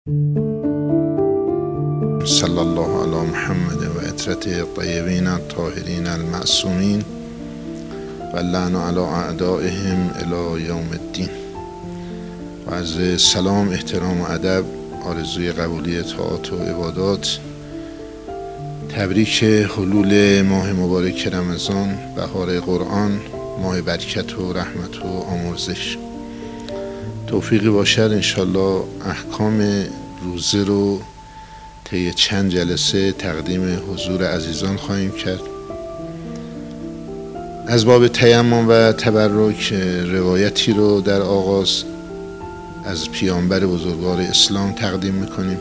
صلی الله علی محمد و عترته الطیبین الطاهرین المعصومین و لعن علی اعدائهم الی یوم الدین. و از سلام، احترام و ادب، آرزوی قبولی طاعات و عبادات. تبریک حلول ماه مبارک رمضان، بهار قرآن، ماه برکت و رحمت و آمرزش. توفیقی باشد انشالله احکام روزه رو طی چند جلسه تقدیم حضور عزیزان خواهیم کرد. از باب تیمم و تبرک روایتی رو در آغاز از پیامبر بزرگوار اسلام تقدیم میکنیم.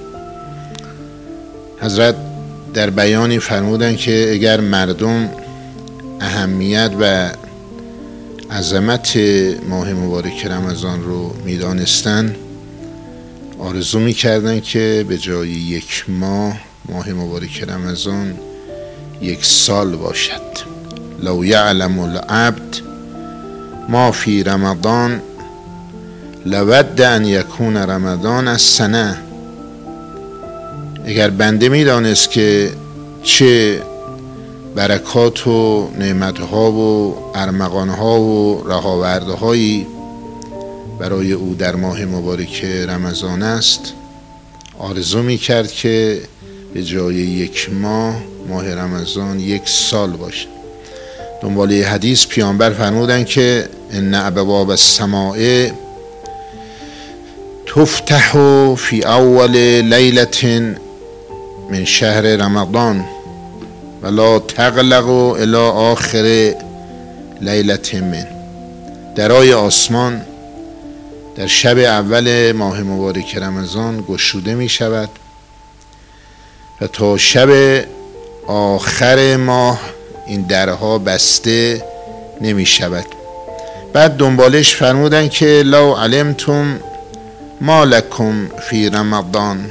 حضرت در بیانی فرمودن که اگر مردم اهمیت و عظمت ماه مبارک رمضان رو میدانستن، آرزو میکردن که به جای یک ماه مبارک رمضان 1 سال باشد. لو یعلم العبد ما فی رمضان لود ان یکون رمضان السنه. اگر بنده میدانست که چه برکات و نعمتها و ارمغانها و رهاوردهایی برای او در ماه مبارک رمضان است، آرزو میکرد که به جای 1 ماه رمضان 1 سال باشد. دنباله حدیث پیامبر فرمودن که ان ابواب السماء تفتح فی اول لیلة من شهر رمضان ولا تغلق الی آخر لیلة من. درای آسمان در شب اول ماه مبارک رمضان گشوده می شود و تا شب آخر ماه این درها بسته نمی شود. بعد دنبالش فرمودن که لو علمتم ما لکم فی رمضان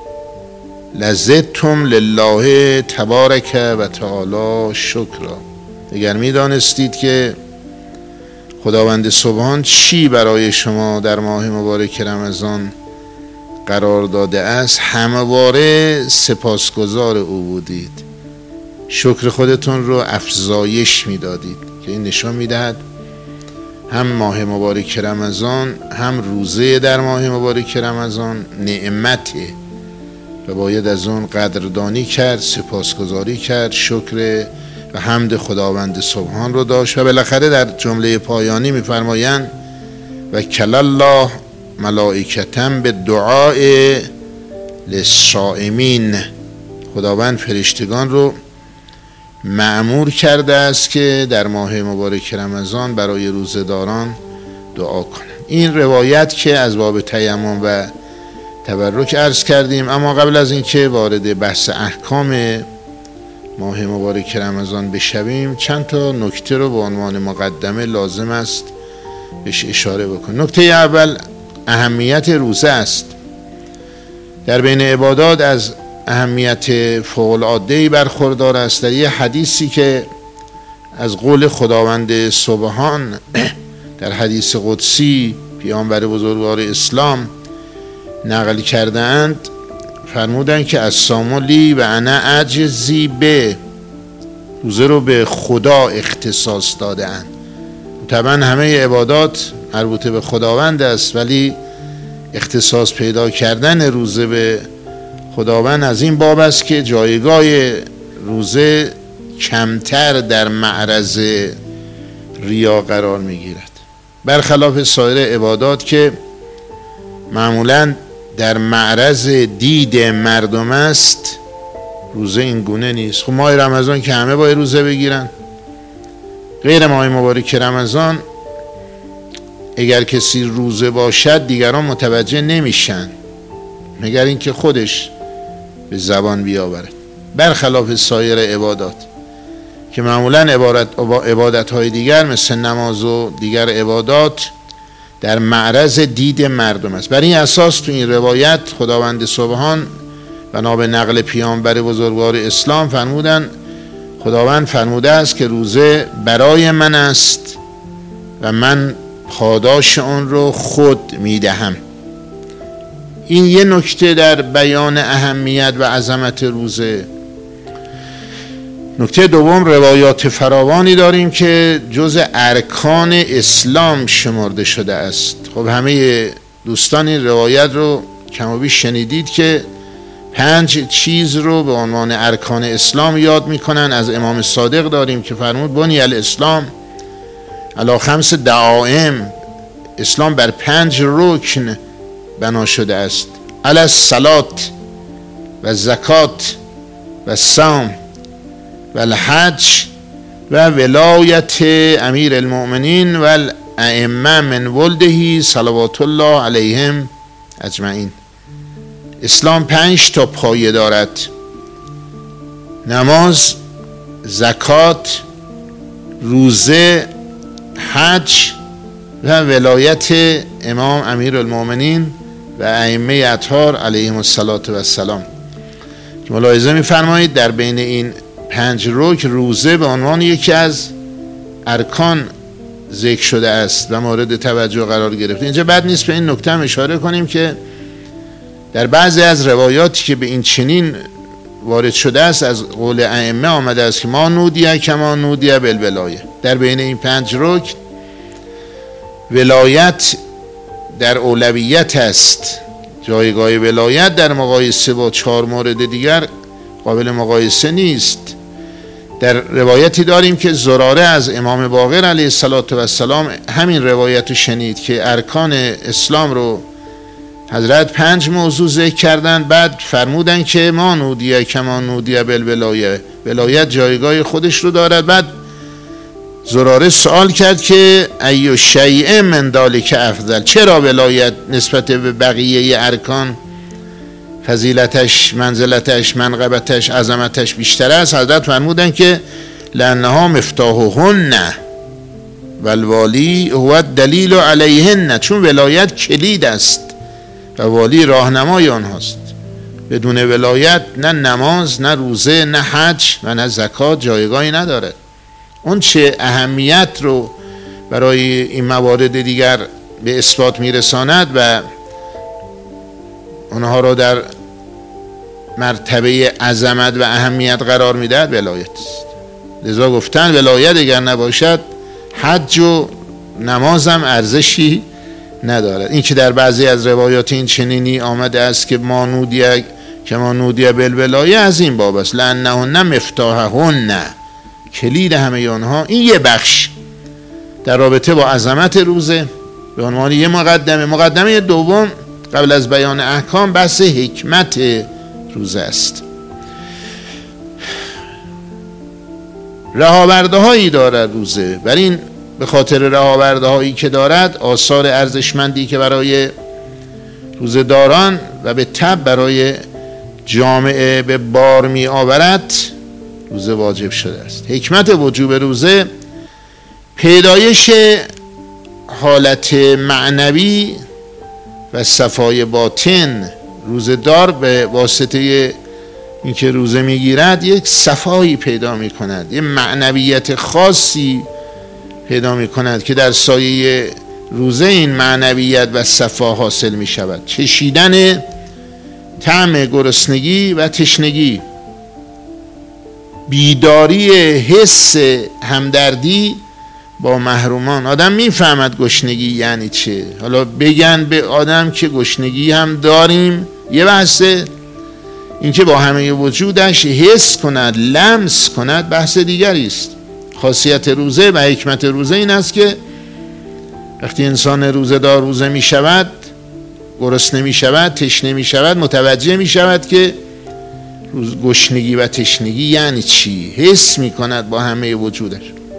لزدتم لله تبارک و تعالی شکرا. اگر می دانستید که خداوند سبحان چی برای شما در ماه مبارک رمضان قرار داده است، همواره سپاسگزار او بودید، شکر خودتون رو افزایش میدادید. که این نشان میدهد هم ماه مبارک رمضان هم روزه در ماه مبارک رمضان نعمته و باید از اون قدردانی کرد، سپاسگزاری کرد، شکر و حمد خداوند سبحان رو داشت. و بالاخره در جمله پایانی میفرمایند و کل الله ملائکةً بالدعاء للصائمین. خداوند فرشتگان رو مأمور کرده است که در ماه مبارک رمضان برای روزه‌داران دعا کنند. این روایت که از باب تیمم و تبرک عرض کردیم. اما قبل از اینکه وارد بحث احکام ماه مبارک رمضان بشویم، چند تا نکته رو به عنوان مقدمه لازم است بهش اشاره بکنیم. نکته اول اهمیت روزه است. در بین عبادات از اهمیت فوق‌العاده‌ای برخوردار است. در یه حدیثی که از قول خداوند سبحان در حدیث قدسی پیامبر بزرگوار اسلام نقل کرده اند، فرمودن که الصوم لی و انا اجزی به. روزه رو به خدا اختصاص داده اند. طبعا همه عبادات مربوط به خداوند است، ولی اختصاص پیدا کردن روزه به خداوند از این باب است که جایگاه روزه کمتر در معرض ریا قرار میگیرد، برخلاف سایر عبادات که معمولاً در معرض دید مردم است. روزه این گونه نیست. خب ماه رمضان که همه باید روزه بگیرن. غیر ماه مبارک رمضان اگر کسی روزه باشد دیگران متوجه نمیشن مگر اینکه خودش به زبان بیاورد، برخلاف سایر عبادات که معمولاً عبادت‌های دیگر مثل نماز و دیگر عبادات در معرض دید مردم است. بر این اساس تو این روایت خداوند سبحان بنا به نقل پیامبر بزرگوار اسلام فرمودن، خداوند فرموده است که روزه برای من است و من پاداش آن رو خود میدهم. این یه نکته در بیان اهمیت و عظمت روزه. نکته دوم، روایات فراوانی داریم که جز ارکان اسلام شمرده شده است. خب همه دوستان این روایت رو کم و بیش شنیدید که 5 چیز رو به عنوان ارکان اسلام یاد میکنن. از امام صادق داریم که فرمود بنی الاسلام علی 5 دعائم، اسلام بر 5 رکن بنا شده است: علی الصلات و زکات و صوم و الحج و ولایت امیر المؤمنین و الائمه من ولده صلوات الله علیهم اجمعین. اسلام 5 تا پایه دارد: نماز، زکات، روزه، حج و ولایت امام امیر المؤمنین و ائمه اطهار علیهم السلام. ملاحظه می‌فرمایید در بین این 5 رکن روزه به عنوان یکی از ارکان ذکر شده است و مورد توجه قرار گرفته. اینجا بد نیست به این نکته هم اشاره کنیم که در بعضی از روایاتی که به این چنین وارد شده است از قول ائمه آمده است که ما نودیه کما نودیه بالولایه. در بین این 5 رکن ولایت در اولویت است. جایگاه ولایت در مقایسه با 4 مورد دیگر قابل مقایسه نیست. در روایتی داریم که زراره از امام باقر علیه السلام همین روایت رو شنید که ارکان اسلام رو حضرت 5 موضوع ذکر کردن، بعد فرمودن که ما نودیه کما نودیه بالولایه، ولایت جایگاه خودش رو دارد. بعد زراره سوال کرد که ایو شیء من ذلک افضل، چرا ولایت نسبت به بقیه ارکان فضیلتش، منزلتش، منقبتش، عظمتش بیشتر است؟ حضرت فرمودن که لانها مفتاحهن والوالی هو الدلیل علیهن، چون ولایت کلید است و والی راهنمای آنهاست. بدون ولایت نه نماز، نه روزه، نه حج و نه زکات جایگاهی نداره. اون چه اهمیت رو برای این موارد دیگر به اثبات میرساند و اونها رو در مرتبه عظمت و اهمیت قرار میدهد ولایت است. لذا گفتن ولایت اگر نباشد حج و نماز هم ارزشی ندارد. این که در بعضی از روایات این چنینی آمده است که ما نودیه که ما نودیه بالولایه از این باب است لانهن مفتاحهن، کلید همه آنها. این یه بخش در رابطه با عظمت روزه به عنوان یه مقدمه دوم قبل از بیان احکام بحث حکمت روزه است. رهاورده هایی دارد روزه، ولی این به خاطر رهاورده هایی که دارد، آثار ارزشمندی که برای روزه داران و به تبع برای جامعه به بار می آورد، روزه واجب شده است. حکمت وجوب روزه پیدایش حالت معنوی و صفای باطن. روزه دار به واسطه اینکه روزه میگیرد یک صفایی پیدا می کند، یک معنویت خاصی پیدا می کند که در سایه روزه این معنویت و صفا حاصل می شود. چشیدن طعم گرسنگی و تشنگی، بیداری حس همدردی با محرومان. آدم میفهمد گشنگی یعنی چه. حالا بگن به آدم که گشنگی هم داریم یه بحثه، اینکه با همه وجودش حس کند، لمس کند، بحث دیگری است. خاصیت روزه و حکمت روزه این است که وقتی انسان روزه دار روزه می شود، گرسنه می شود، تشنه می شود، متوجه می شود که گشنگی و تشنگی یعنی چی، حس می کند با همه وجودش.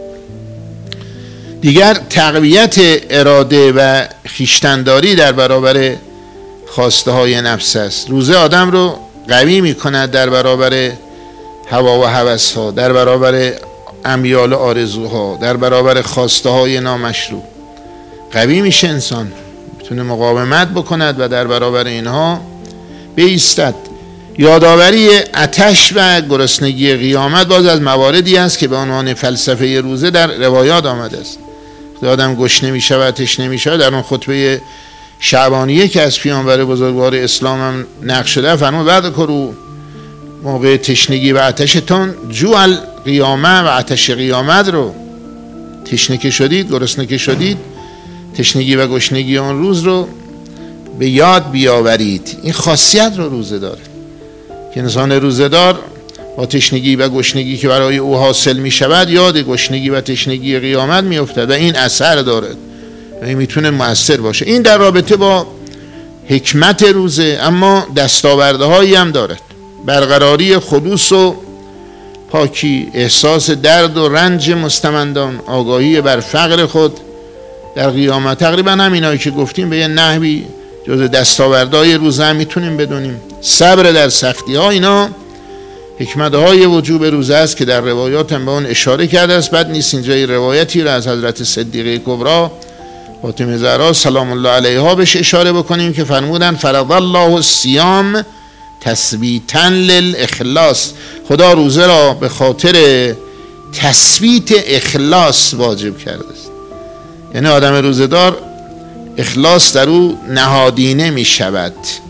دیگر تقویت اراده و خویشتنداری در برابر خواسته های نفس است. روزه آدم رو قوی می کند در برابر هوا و هوس ها، در برابر امیال و آرزوها، در برابر خواسته های نامشروع. قوی میشه انسان، میتونه مقاومت بکند و در برابر اینها بایستد. یادآوری آتش و گرسنگی قیامت باز از مواردی است که به عنوان فلسفه روزه در روایات آمده است. آدم گشنه می شود، تشنه می شود. در اون خطبه شعبانیه که از پیامبر بزرگوار اسلام هم نقل شده، فرمود بعد کرو موقع تشنگی و آتشتون جوع قیامه و آتش قیامت رو، تشنه که شدید، گرسنه که شدید، تشنگی و گشنگی آن روز رو به یاد بیاورید. این خاصیت رو روزه داره که انسان روزه‌دار با تشنگی و گشنگی که برای او حاصل می شود یاد گشنگی و تشنگی قیامت می افتد و این اثر دارد و این میتونه مؤثر باشه. این در رابطه با حکمت روزه، اما دستاورده هایی هم دارد. برقراری خلوص و پاکی، احساس درد و رنج مستمندان، آگاهی بر فقر خود در قیامت، تقریبا همینایی که گفتیم به یه نحوی جز دستاوردهای روزه هم میتونیم بدونیم. صبر در سختی ها، اینا حکمت‌های وجوب روزه است که در روایات هم به اون اشاره کرده است. بد نیست اینجا روایتی را از حضرت صدیقه کبری فاطمه زهرا سلام الله علیها بهش اشاره بکنیم که فرمودن فرض الله الصیام تثبیتا للاخلاص، خدا روزه را به خاطر تثبیت اخلاص واجب کرده است. یعنی آدم روزه‌دار اخلاص در او نهادینه می شود.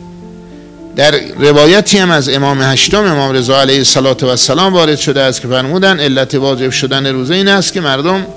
در روایتی هم از امام هشتم امام رضا علیه السلام وارد شده است که فرمودن علت واجب شدن روزه این است که مردم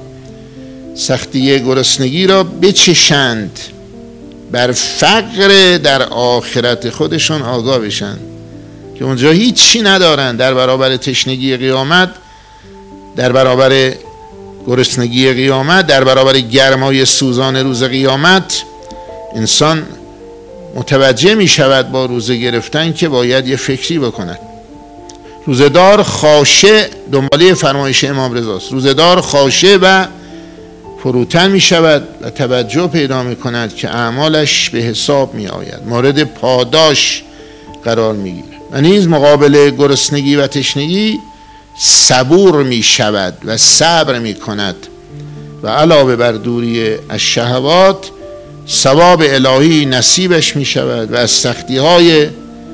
سختی گرسنگی را بچشند، بر فقر در آخرت خودشون آگاه بشن که اونجا هیچی ندارن در برابر تشنگی قیامت، در برابر گرسنگی قیامت، در برابر گرمای سوزان روز قیامت. انسان متوجه می شود با روزه گرفتن که باید یه فکری بکند. روزه‌دار خاشع، دنباله فرمایش امام رضاست، روزه‌دار خاشع و فروتن می شود و توجه پیدا می کند که اعمالش به حساب می آید، مورد پاداش قرار می گیرد و نیز مقابل گرسنگی و تشنگی صبور می شود و صبر می کند و علاوه بر دوری از شهوات ثواب الهی نصیبش می شود و از سختی های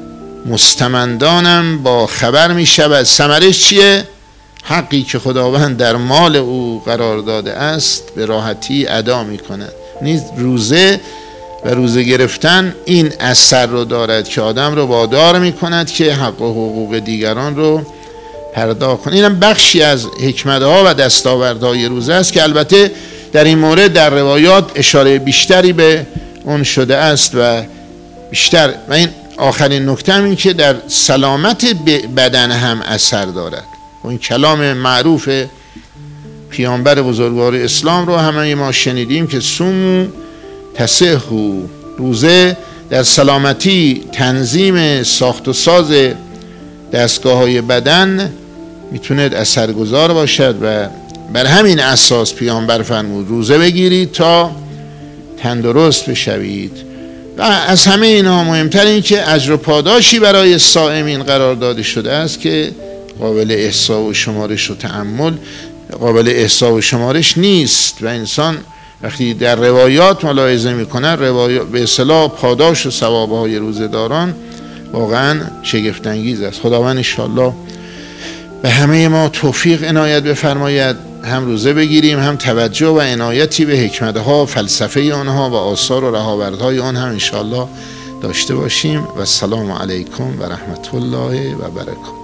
مستمندانم با خبر می شود. ثمرش چیه؟ حقی که خداوند در مال او قرار داده است به راحتی ادا می کند. نیز روزه و روزه گرفتن این اثر رو دارد که آدم رو وادار می کند که حق و حقوق دیگران رو پرداخت کنه. اینم بخشی از حکمت‌ها و دستاوردهای روزه است که البته در این مورد در روایات اشاره بیشتری به اون شده است و بیشتر. و این آخرین نکته این که در سلامت بدن هم اثر دارد. و این کلام معروف پیامبر بزرگوار اسلام رو همه ما شنیدیم که سومو تصحو، روزه در سلامتی، تنظیم ساخت و ساز دستگاه‌های بدن میتونه اثرگذار باشد و بر همین اساس پیامبر فرمود روزه بگیرید تا تندرست بشوید. و از همه اینها مهمتر این که اجر و پاداشی برای صائمین قرار داده شده است که قابل احصا و شمارش و تأمل قابل احصا و شمارش نیست و انسان وقتی در روایات ملاحظه میکنه به اصطلاح پاداش و ثوابهای روزه‌داران واقعا شگفت انگیز است. خداوند انشاءالله به همه ما توفیق عنایت بفرماید، هم روزه بگیریم هم توجه و عنایتی به حکمتها، فلسفه آنها و آثار و رهاوردهای آن هم انشاءالله داشته باشیم. و السلام علیکم و رحمت الله و برکاته.